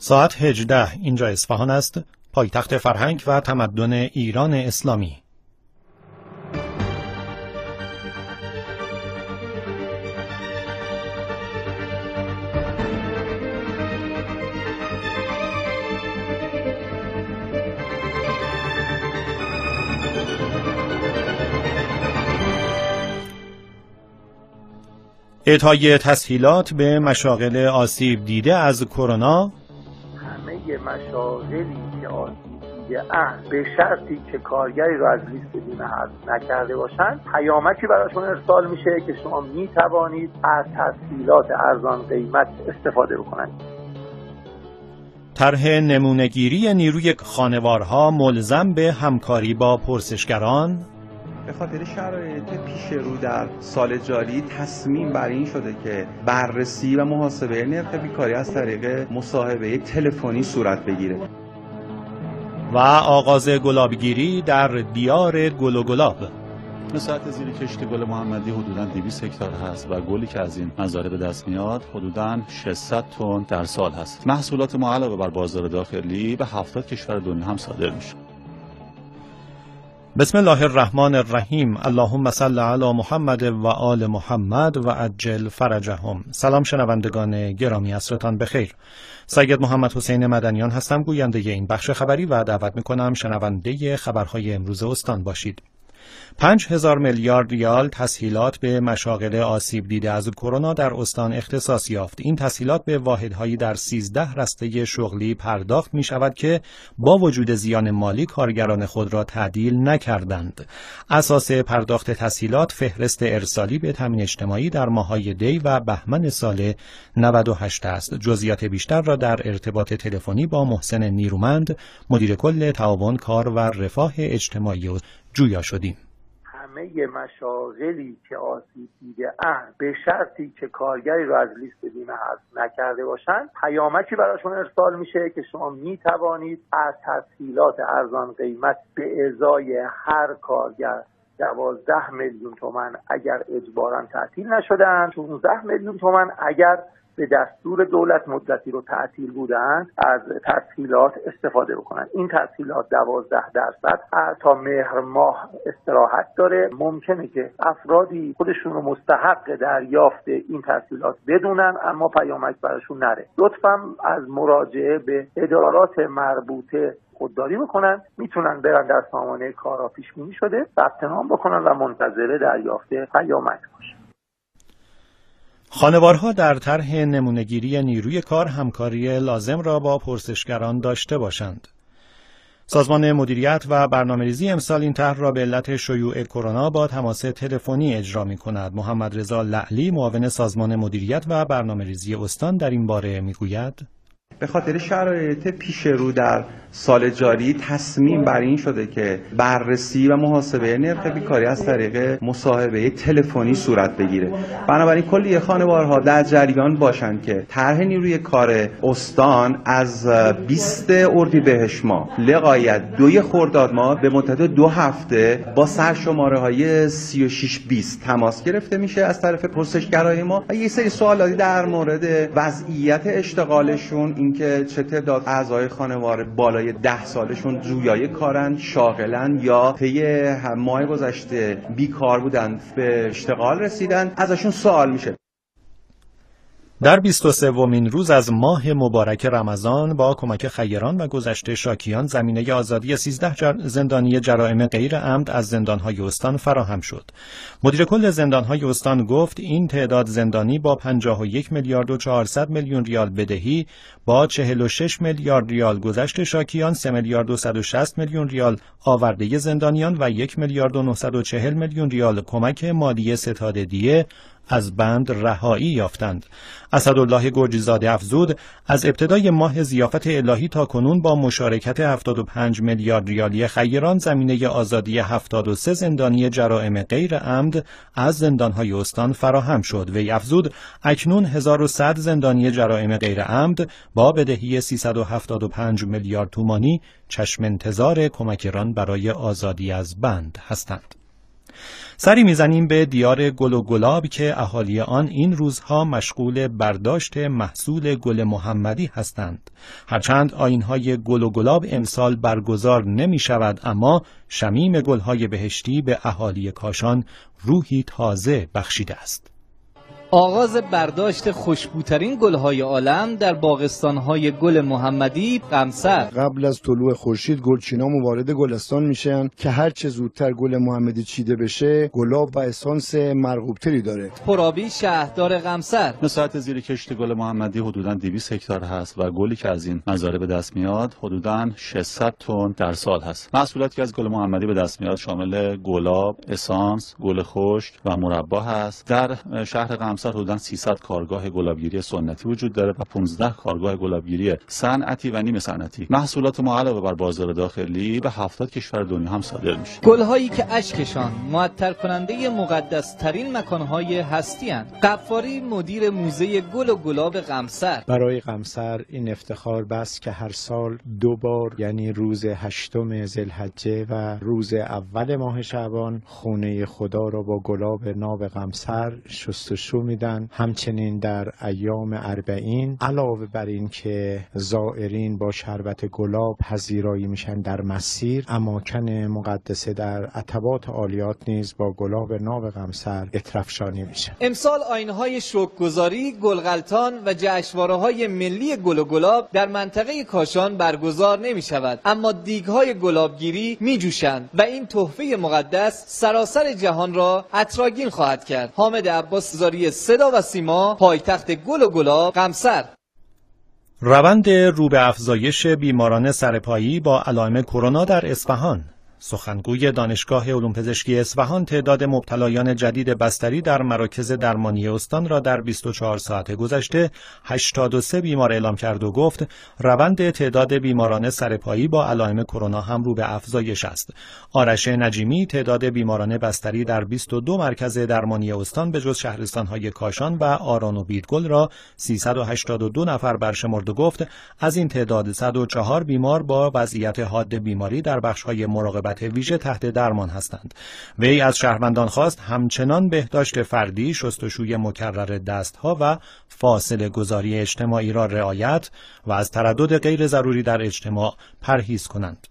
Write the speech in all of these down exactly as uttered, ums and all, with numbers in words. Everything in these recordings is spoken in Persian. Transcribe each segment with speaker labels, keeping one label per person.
Speaker 1: ساعت هجده اینجا اصفهان است، پایتخت فرهنگ و تمدن ایران اسلامی. اعطای تسهیلات به مشاغل آسیب دیده از کرونا.
Speaker 2: همه مشاغلی که آسیب دیده اند به شرطی که کارگری رو از لیست بیمه حذف نکرده باشند پیامکی براشون ارسال میشه که شما می توانید از تسهیلات ارزان قیمت استفاده بکنید.
Speaker 1: طرح نمونه‌گیری نیروی خانوارها ملزم به همکاری با پرسشگران.
Speaker 3: به خاطر شرایط پیش رو در سال جاری تصمیم بر این شده که بررسی و محاسبه نرخ بیکاری از طریق مصاحبه تلفنی صورت بگیره.
Speaker 1: و آغاز گلابگیری در دیار گل و گلاب.
Speaker 4: مساحت زیر کشت گل محمدی حدوداً دویست هکتار هست و گلی که از این مزارع به دست میاد حدوداً ششصد تن در سال هست. محصولات ما علاوه بر بازار داخلی به هفتاد کشور دنیا هم صادر میشه.
Speaker 1: بسم الله الرحمن الرحیم. اللهم صل علی محمد و آل محمد و عجل فرجهم. سلام شنوندگان گرامی، عصرتان بخیر. سید محمد حسین مدنیان هستم، گوینده این بخش خبری، و دعوت میکنم شنونده خبرهای امروز استان باشید. پنج هزار میلیارد ریال تسهیلات به مشاغل آسیب دیده از کرونا در استان اختصاص یافت. این تسهیلات به واحدهایی در سیزده رسته شغلی پرداخت می شود که با وجود زیان مالی کارگران خود را تعدیل نکردند. اساس پرداخت تسهیلات فهرست ارسالی به تامین اجتماعی در ماه‌های دی و بهمن سال نود و هشت است. جزئیات بیشتر را در ارتباط تلفنی با محسن نیرومند، مدیر کل تعاون کار و رفاه اجتماعی جویا شدیم.
Speaker 2: همه مشاغلی که آسیب دیده اند به شرطی که کارگری رو از لیست بیمه حذف نکرده باشند پیامکی براشون ارسال میشه که شما می توانید از تسهیلات ارزان قیمت به ازای هر کارگر دوازده میلیون تومان اگر اجباراً تعطیل نشدند، شانزده میلیون تومان اگر به دستور دولت مدتی رو تعطیل بودند از تسهیلات استفاده بکنند. این تسهیلات دوازده درصد تا مهر ماه استراحت داره. ممکنه که افرادی خودشون رو مستحق دریافت این تسهیلات بدونن اما پیامک براشون نره. لطفاً از مراجعه به ادارات مربوطه خودداری بکنن. میتونن برن در سامانه کارا پیش بینی شده ثبت نام بکنن و منتظر دریافت پیامک باشن.
Speaker 1: خانوارها در طرح نمونه‌گیری نیروی کار همکاری لازم را با پرسشگران داشته باشند. سازمان مدیریت و برنامه‌ریزی امسال این طرح را به علت شیوع کرونا با تماس تلفنی اجرا می‌کند. محمد رضا لعلی، معاون سازمان مدیریت و برنامه‌ریزی استان، در این باره می‌گوید:
Speaker 3: به خاطر شرایط پیش رو در سال جاری تصمیم بر این شده که بررسی و محاسبه نرخ بیکاری از طریق مصاحبه تلفنی صورت بگیره. بنابراین کلیه خانوارها در جریان باشند که طرح نیروی کار استان از بیست اردیبهشت ماه لغایت دوی خرداد ماه به مدت دو هفته با سرشماره های سی و شش بیست تماس گرفته میشه از طرف پرسشگرای ما و یه سری سوالاتی در مورد وضعیت اشتغالشون، اینکه چه تعداد اعضای خانوار بالای ده سالشون جویای کارن، شاغلن یا طی ماه گذشته بیکار بودن به اشتغال رسیدن، ازشون سوال میشه.
Speaker 1: در بیست و سومین روز از ماه مبارک رمضان با کمک خیران و گذشت شاکیان زمینه آزادی سیزده جر... زندانی جرائم غیر عمد از زندانهای استان فراهم شد. مدیر کل زندانهای استان گفت این تعداد زندانی با پنجاه و یک میلیارد و چهارصد میلیون ریال بدهی با چهل و شش میلیارد ریال گذشت شاکیان، سه میلیارد و صد و شصت میلیون ریال آورده زندانیان و یک میلیارد و نهصد و چهل میلیون ریال کمک مالی ستاد دیه از بند رهایی یافتند. اسدالله گرجیزاده افزود از ابتدای ماه ضیافت الهی تا کنون با مشارکت هفتاد و پنج میلیارد ریالی خیران زمینه آزادی هفتاد و سه زندانی جرائم غیر عمد از زندانهای استان فراهم شد. وی افزود اکنون هزار و صد زندانی جرائم غیر عمد با بدهی سیصد و هفتاد و پنج میلیارد تومانی چشم انتظار کمک ایران برای آزادی از بند هستند. سری میزنیم به دیار گل و گلاب که اهالی آن این روزها مشغول برداشت محصول گل محمدی هستند. هرچند آیین‌های گل و گلاب امسال برگزار نمی شود، اما شمیم گل‌های بهشتی به اهالی کاشان روحی تازه بخشیده است.
Speaker 5: آغاز برداشت خوشبوترین گل‌های عالم در باغستان‌های گل محمدی قمصر.
Speaker 6: قبل از طلوع خورشید گلچینامون وارد گلستان میشن که هر چه زودتر گل محمدی چیده بشه گلاب و اسانس مرغوبتری داره.
Speaker 5: پرآبی شهردار قمصر.
Speaker 4: مساحت زیر کشت گل محمدی حدوداً دویست هکتار هست و گلی که از این مزارع به دست میاد حدوداً ششصد تن در سال هست. محصولاتی که از گل محمدی به دست میاد شامل گلاب، اسانس، گل خشک و مربا هست. در شهر قمصر حدوداً سیصد کارگاه گلابگیری سنتی وجود داره و پانزده کارگاه گلابگیری صنعتی و نیمه صنعتی. محصولات ما علاوه بر بازار داخلی به هفتاد کشور دنیا هم صادر میشه.
Speaker 5: گل‌هایی که اشکشان معطر کننده مقدس ترین مکان‌های هستی اند. غفاری مدیر موزه گل و گلاب قمصر.
Speaker 7: برای قمصر این افتخار بس که هر سال دو بار یعنی روز هشتم ذوالحجه و روز اول ماه شعبان خونه خدا را با گلاب ناب قمصر شستشو میدن. همچنین در ایام اربعین علاوه بر این که زائرین با شربت گلاب پذیرایی میشن در مسیر، اماکن مقدسه در عتبات عالیات نیز با گلاب ناب قمصر اطرافشانی میشن.
Speaker 5: امسال آیین‌های شکرگزاری، گلغلطان و جشنواره‌های ملی گل و گلاب در منطقه کاشان برگزار نمی شود، اما دیگ‌های گلابگیری می جوشند و این تحفه مقدس سراسر جهان را عطرآگین خواهد کرد. حامد عباس زاری، صدا و سیما، پایتخت گل و گلاب، قمصر.
Speaker 1: روند رو به افزایش بیماران سرپایی با علائم کرونا در اصفهان. سخنگوی دانشگاه علوم پزشکی اصفهان تعداد مبتلایان جدید بستری در مراکز درمانی استان را در بیست و چهار ساعت گذشته هشتاد و سه بیمار اعلام کرد و گفت روند تعداد بیماران سرپایی با علائم کرونا هم رو به افزایش است. آرش نجیمی تعداد بیماران بستری در بیست و دو مرکز درمانی استان به جز شهرستان‌های کاشان و آران و بیدگل را سیصد و هشتاد و دو نفر برشمرد و گفت از این تعداد صد و چهار بیمار با وضعیت حاد بیماری در بخش‌های مراقبت ویژه تحت درمان هستند. وی از شهروندان خواست همچنان بهداشت فردی، شستشوی مکرر دستها و فاصله گذاری اجتماعی را رعایت و از تردد غیر ضروری در اجتماع پرهیز کنند.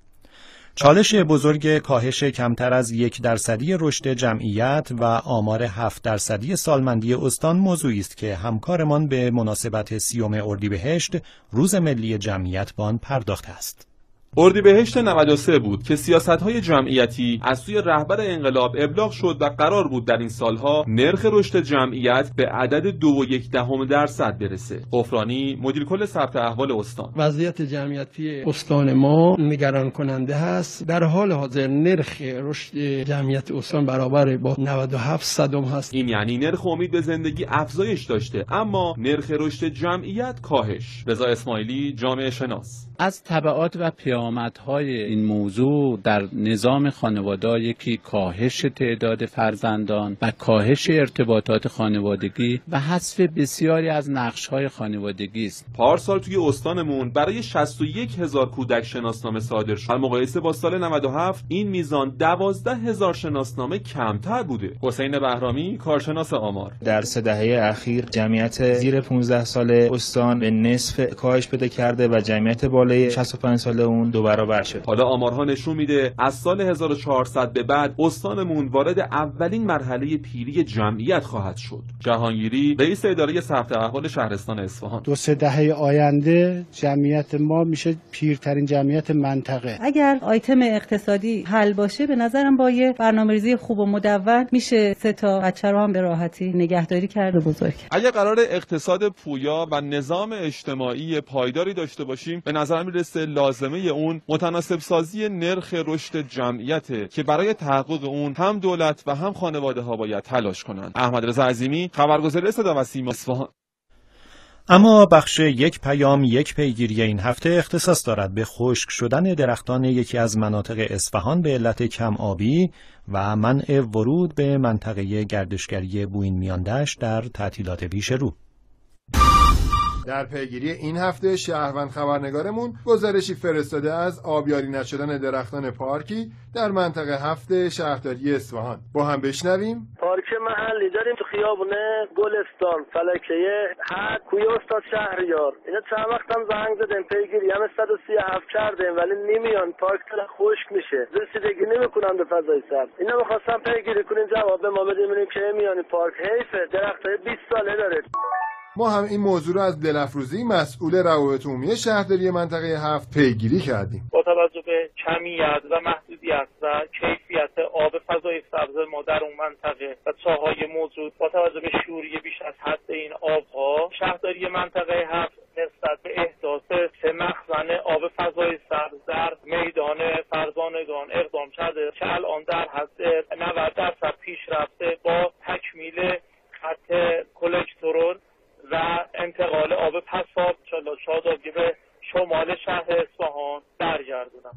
Speaker 1: چالش بزرگ کاهش کمتر از یک درصدی رشد جمعیت و آمار هفت درصدی سالمندی استان موضوعی است که همکارمان به مناسبت سیوم اردیبهشت روز ملی جمعیت به آن پرداخته است.
Speaker 8: اردیبهشت نود و سه بود که سیاست‌های جمعیتی از سوی رهبر انقلاب ابلاغ شد و قرار بود در این سالها نرخ رشد جمعیت به عدد دو و یک دهم درصد برسه. غفرانی مدیر کل ثبت احوال استان:
Speaker 9: وضعیت جمعیتی استان ما نگران کننده هست. در حال حاضر نرخ رشد جمعیت استان برابر با نود و هفت صدم هست.
Speaker 8: این یعنی نرخ امید به زندگی افزایش داشته اما نرخ رشد جمعیت کاهش. رضا اسماعیلی، جامعه شناس:
Speaker 10: از تبعات و پیامدهای این موضوع در نظام خانواده یکی کاهش تعداد فرزندان و کاهش ارتباطات خانوادگی و حذف بسیاری از نقش‌های خانوادگی است.
Speaker 8: پارسال توی استانمون برای شصت و یک هزار کودک شناسنامه صادر شد. در مقایسه با سال نود و هفت این میزان دوازده هزار شناسنامه کمتر بوده. حسین بهرامی، کارشناس آمار:
Speaker 11: در سه دهه اخیر جمعیت زیر پانزده ساله استان به نصف کاهش پیدا کرده و جمعیت بالای شصت و پنج ساله اون دو برابر شد.
Speaker 8: حالا آمارها نشون میده از سال هزار و چهارصد به بعد استانمون وارد اولین مرحله پیری جمعیت خواهد شد. جهانگیری، رئیس اداره ثبت احوال شهرستان اصفهان:
Speaker 12: دو سه دهه آینده جمعیت ما میشه پیرترین جمعیت منطقه.
Speaker 13: اگر آیتم اقتصادی حل باشه به نظرم با یه برنامه‌ریزی خوب و مدون میشه سه تا بچه رو هم به راحتی نگهداری کرد و بزرگ.
Speaker 8: اگر قرار اقتصاد پویا و نظام اجتماعی پایداری داشته باشیم به نظر میرسه لازمه اون متناسب سازی نرخ رشد جمعیته که برای تحقق اون هم دولت و هم خانواده ها باید تلاش کنند. احمد رضا عظیمی، خبرگزاری صدا و سیما، اصفهان.
Speaker 1: اما بخش یک پیام یک پیگیری این هفته اختصاص دارد به خشک شدن درختان یکی از مناطق اصفهان به علت کم آبی و منع ورود به منطقه گردشگری بوین میاندشت در تعطیلات پیش رو.
Speaker 14: در پیگیری این هفته شهروند خبرنگارمون گزارشی فرستاده از آبیاری نشدن درختان پارکی در منطقه هفت شهرداری اصفهان. با هم بشنویم.
Speaker 15: پارک محلی داریم تو خیابون گلستان فلکیه حد کوی استاد شهریار. اینا چند وقت هم زنگ زدن پیگیری هم صد و سی و هفت کردیم ولی نمیان. پارک داره خشک میشه. رسیدگی نمیکنن به فضای سبز. اینا می‌خواستن پیگیری کنین جواب به ما بدیم که میان پارک حیفه. درختای بیست ساله داره.
Speaker 14: ما هم این موضوع رو از دلفروزی مسئول روابط عمومی شهرداری منطقه هفت پیگیری کردیم.
Speaker 16: با توجه به کمیت و محدودیت و کیفیت آب فضای سبز ما در اون منطقه و چاهای موجود، با توجه به شوری بیش از حد این آبها، شهرداری منطقه هفت نسبت به احداث سه مخزن آب فضای سبز در میدان فرزانگان اقدام کرده که الان در حد نود درصد پیش رفته با تکمیل خط کلکترون و انتقال آب پساب شادابی به شمال شهر اصفهان برگردونم.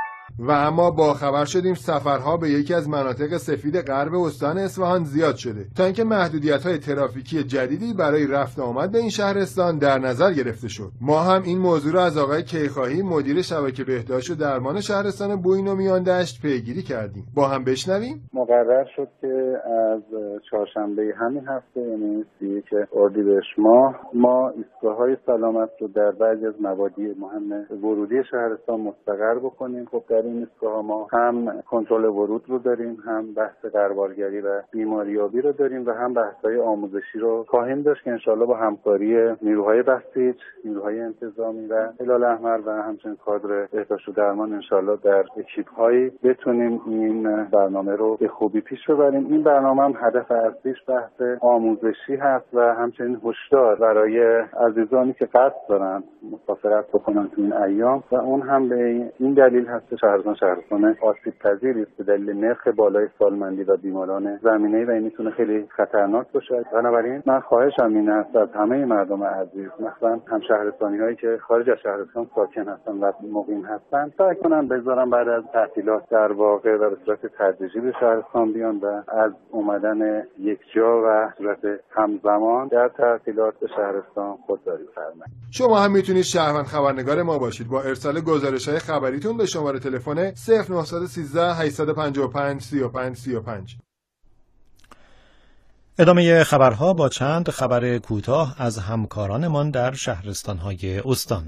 Speaker 14: و اما با خبر شدیم سفرها به یکی از مناطق سفید غرب استان اصفهان زیاد شده تا اینکه محدودیت‌های ترافیکی جدیدی برای رفت و آمد به این شهرستان در نظر گرفته شد. ما هم این موضوع را از آقای کیخواهی مدیر شبکه بهداشت و درمان شهرستان بوین و میان دشت پیگیری کردیم. با هم بشنویم.
Speaker 17: مقرر شد که از چهارشنبه همین هفته یعنی سی و یک اردیبهشت ماه ما ایستگاه‌های سلامت رو در بعضی از مبادی مهم ورودی شهرستان مستقر بکنیم. خب در این ایستگاه ما هم کنترل ورود رو داریم، هم بحث دربارگری و بیماریابی رو داریم و هم بحث‌های آموزشی رو خواهیم داشت که انشالله با همکاری نیروهای بسیج، نیروهای انتظامی و هلال احمر و همچنین کادر بهداشت و درمان انشالله در اکیپ‌هایی بتونیم این برنامه رو به خوبی پیش ببریم. این برنامه هم هدف اصلیش بحث آموزشی هست و همچنین هشدار برای عزیزانی که قصد دارن مسافرت بکنن تو این ایام و اون هم به این دلیل هست شهرستان شهرستان آسیب پذیری است به دلیل نرخ بالای سالمندی و بیماران زمینه‌ای و این میتونه خیلی خطرناک باشه. بنابراین من خواهشم این است از همه مردم عزیز، مثلا هم شهرستانی‌هایی که خارج از شهرستان ساکن هستن و مقیم هستن، سعی کنن بذارن بعد از تعطیلات در واقع و به صورت تدریجی به شهرستان بیان و از اومدن یکجا و صورت همزمان در تعطیلات به شهرستان خودداری فرمایید.
Speaker 14: شما هم میتونید شهروند خبرنگار ما باشید با ارسال گزارش‌های خبریتون به شماره تلفن صفر نه یک سه هشت پنج پنج سه پنج سه پنج.
Speaker 1: ادامه خبرها با چند خبر کوتاه از همکارانمان در شهرستان‌های استان.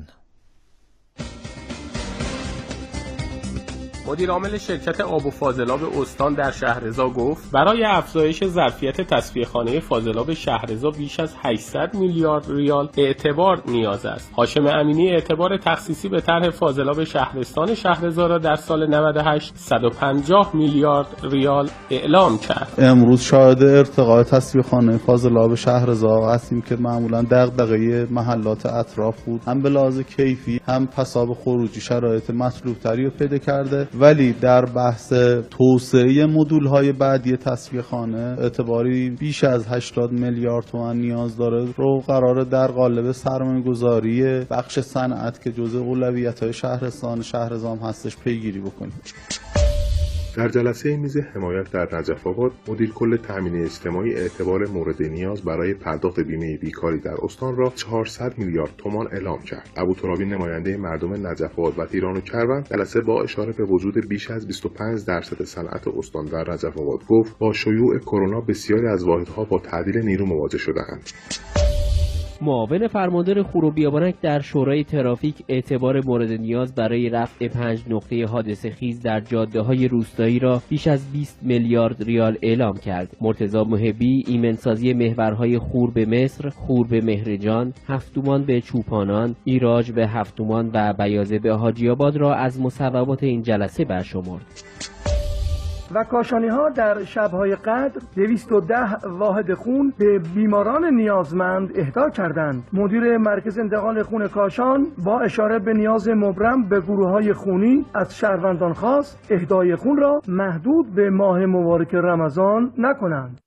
Speaker 18: مدیر عامل شرکت آب و فاضلاب استان در شهرضا گفت برای افزایش ظرفیت تصفیه‌خانه فاضلاب شهرضا بیش از هشتصد میلیارد ریال اعتبار نیاز است. هاشم امینی اعتبار تخصیصی به طرح فاضلاب شهرستان شهرضا را در سال نود و هشت صد و پنجاه میلیارد ریال اعلام کرد.
Speaker 4: امروز شاهد ارتقاء تصفیه‌خانه فاضلاب شهرضا هستیم که معمولاً دغدغه محلات اطراف بود، هم به لحاظ کیفی هم پساب خروجی شرایط مطلوب‌تری رو پیدا کرده، ولی در بحث توسعه مدول‌های بعدی تصفیه‌خانه اعتباری بیش از هشتاد میلیارد تومان نیاز داره رو قراره در قالب سرمایه‌گذاری بخش صنعت که جزء اولویت‌های شهرستان شهرضا هستش پیگیری بکنیم.
Speaker 19: در جلسه میز حمایت در نجف آباد مدیر کل تامین اجتماعی اعتبار مورد نیاز برای پرداخت بیمه بیکاری در استان را چهارصد میلیارد تومان اعلام کرد. ابوترابی نماینده مردم نجف آباد و تیران و کروان جلسه با اشاره به وجود بیش از بیست و پنج درصد صنعت استان در نجف آباد گفت با شیوع کرونا بسیاری از واحدها با تعدیل نیرو مواجه شده‌اند.
Speaker 20: معاون فرماندار خور و بیابانک در شورای ترافیک اعتبار مورد نیاز برای رفع پنج نقطه حادثه خیز در جاده‌های روستایی را بیش از بیست میلیارد ریال اعلام کرد. مرتضی محبی ایمنسازی محورهای خور به مصر، خور به مهرجان، هفتومان به چوپانان، ایراج به هفتومان و بیازه به حاجی آباد را از مصوبات این جلسه برشمرد.
Speaker 21: و کاشانی ها در شب‌های قدر دویست و ده واحد خون به بیماران نیازمند اهدا کردند. مدیر مرکز انتقال خون کاشان با اشاره به نیاز مبرم به گروه‌های خونی از شهروندان خواست اهدای خون را محدود به ماه مبارک رمضان نکنند.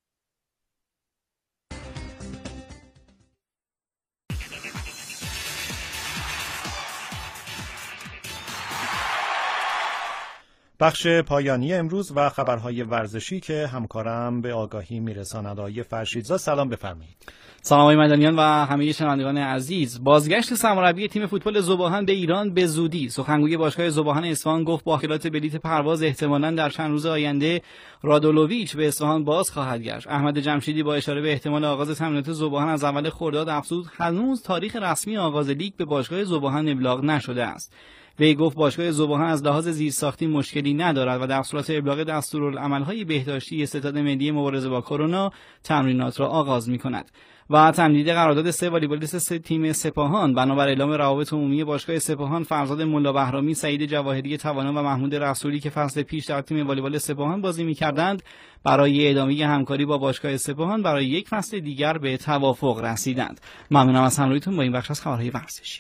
Speaker 1: بخش پایانی امروز و خبرهای ورزشی که همکارم به آگاهی میرساند. آقای فرشیدزا سلام بفرمایید.
Speaker 2: سلام آقای مدنیان و همه شنوندگان عزیز. بازگشت سرمربی تیم فوتبال ذوباهن به ایران به زودی. سخنگوی باشگاه ذوباهن اصفهان گفت با خلال بلیت پرواز احتمالاً در چند روز آینده رادولوویچ به اصفهان باز خواهد گشت. احمد جمشیدی با اشاره به احتمال آغاز تمرینات ذوباهن از اول خرداد افزود هنوز تاریخ رسمی آغاز لیگ به باشگاه ذوباهن ابلاغ نشده است. وی گفت باشگاه ذوباهن از لحاظ زیرساختی مشکلی ندارد و در صورت ابلاغ دستورالعمل‌های بهداشتی ستاد ملی مبارزه با کرونا تمرینات را آغاز می‌کند. و تمدید قرارداد سه والیبالیست سه تیم سپاهان. بنابر اعلام روابط عمومی باشگاه سپاهان، فرزاد ملا بهرامی، سعید جواهری توانا و محمود رسولی که فصل پیش در تیم والیبال سپاهان بازی می‌کردند برای ادامه همکاری با باشگاه سپاهان برای یک فصل دیگر به توافق رسیدند. ممنونم از همراهیتون با این بخش از خبرهای ورزشی.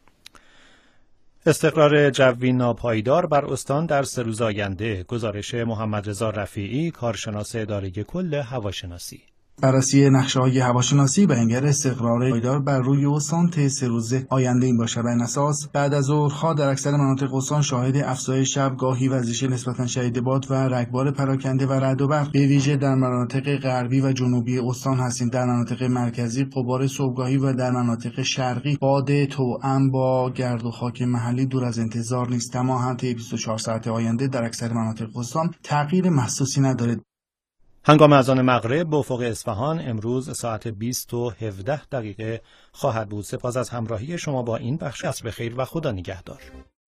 Speaker 1: استقرار جوی ناپایدار بر استان در سه روز آینده. گزارش محمد رضا رفیعی، کارشناس اداره کل هواشناسی.
Speaker 22: بررسی نقشه‌های هواشناسی بیانگر استقرار پایدار بر روی استان طی سه روز آینده این باشد. بر این اساس بعد از ظهرها در اکثر مناطق استان شاهد افزایش شبگاهی وزش نسبتا شدید باد و رگبار پراکنده و رعد و برق به ویژه در مناطق غربی و جنوبی استان هستیم. در مناطق مرکزی غبار صبحگاهی و در مناطق شرقی باد توأم با گرد و خاک محلی دور از انتظار نیست. اما هم طی بیست و چهار ساعت آینده در اکثر مناطق استان تغییر محسوسی ندارد.
Speaker 1: هنگام اذان مغرب به افق اصفهان امروز ساعت بیست و هفده دقیقه خواهد بود. سپاس از همراهی شما با این بخش. عصر بخیر و خدا نگهدار.